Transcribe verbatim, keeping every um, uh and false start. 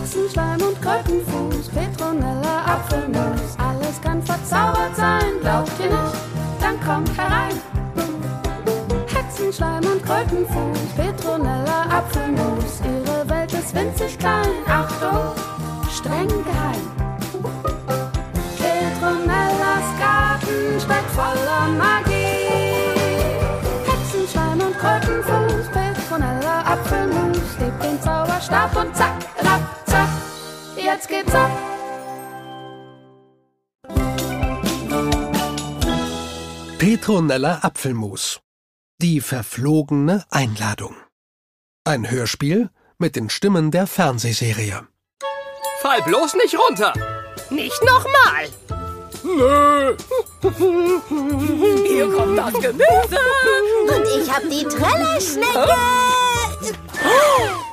Hexenschleim und Krötenfuß, Petronella, Apfelmus. Alles kann verzaubert sein, glaubt ihr nicht? Dann kommt herein. Hexenschleim und Krötenfuß, Petronella, Apfelmus. Ihre Welt ist winzig klein, Achtung, streng geheim. Petronellas Garten steckt voller Magie. Hexenschleim und Krötenfuß, Petronella, Apfelmus. Hebt den Zauberstab und zack, rapp, zack, jetzt geht's ab. Petronella Apfelmus. Die verflogene Einladung. Ein Hörspiel mit den Stimmen der Fernsehserie. Fall bloß nicht runter! Nicht nochmal! Nö! Hier kommt das Gemüse! Und ich hab die Trellerschnecke!